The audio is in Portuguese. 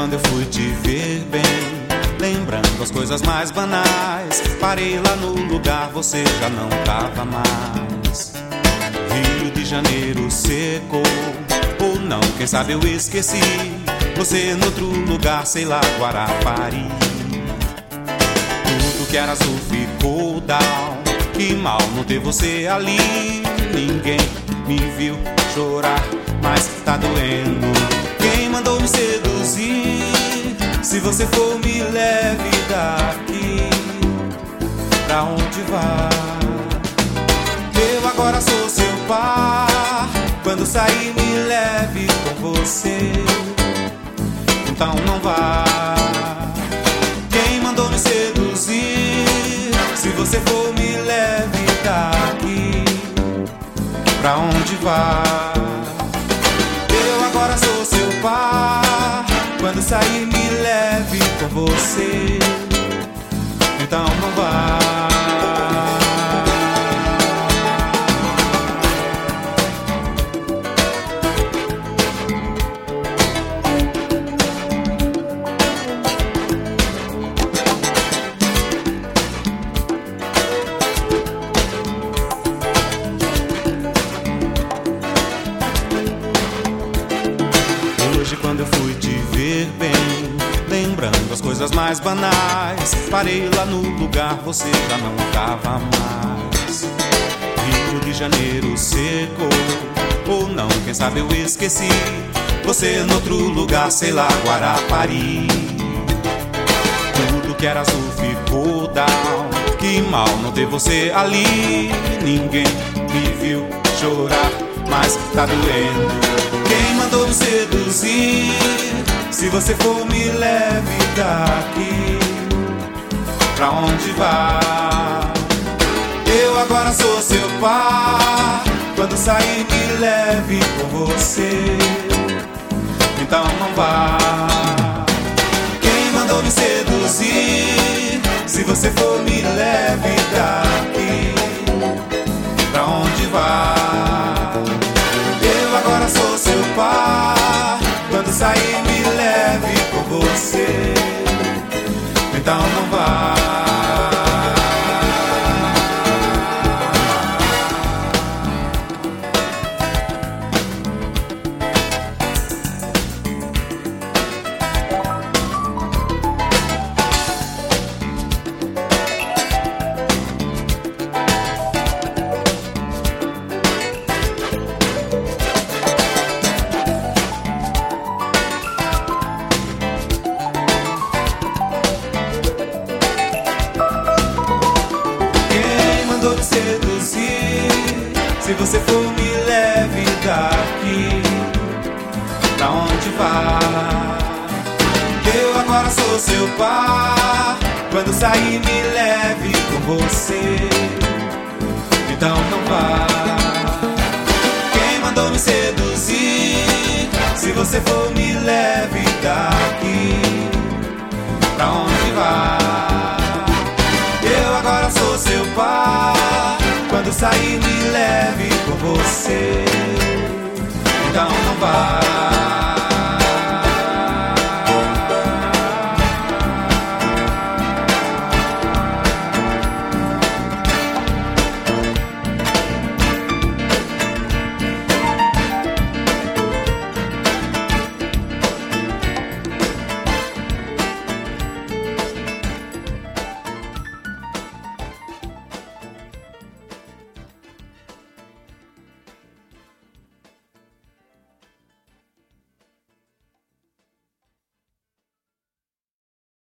quando eu fui te ver bem, lembrando as coisas mais banais, parei lá no lugar, você já não tava mais. Rio de Janeiro secou, ou não, quem sabe eu esqueci, você no outro lugar, sei lá, Guarapari. Tudo que era azul ficou down, que mal não ter você ali. Ninguém me viu chorar, mas tá doendo. Quem mandou me seduzir? Se você for, me leve daqui. Pra onde vai? Eu agora sou seu par. Quando sair, me leve com você. Então não vá. Quem mandou me seduzir? Se você for, me leve daqui. Pra onde vai? Eu agora sou seu par. Quando sair, me leve com você. Então não vá. Hoje quando eu fui te ver bem, lembrando as coisas mais banais, parei lá no lugar, você já não tava mais. Rio de Janeiro secou, ou não, quem sabe eu esqueci, você no outro lugar, sei lá, Guarapari. Tudo que era azul ficou down, que mal não ter você ali. Ninguém me viu chorar, mas tá doendo. Quem mandou me seduzir? Se você for, me leve daqui. Pra onde vai? Eu agora sou seu par. Quando sair, me leve com você. Então não vá. Quem mandou me seduzir? Se você for, me leve daqui. Pra onde vai? Eu agora sou seu par. Quando sair, me leve com você. Então não vá. Te seduzir, se você for, me leve daqui. Pra onde vai? Eu agora sou seu par. Quando sair, me leve com você. Então não vá. Quem mandou me seduzir? Se você for, me leve daqui. Pra onde vai? Eu agora sou seu par. Quando sair, me leve com você. Então não vá.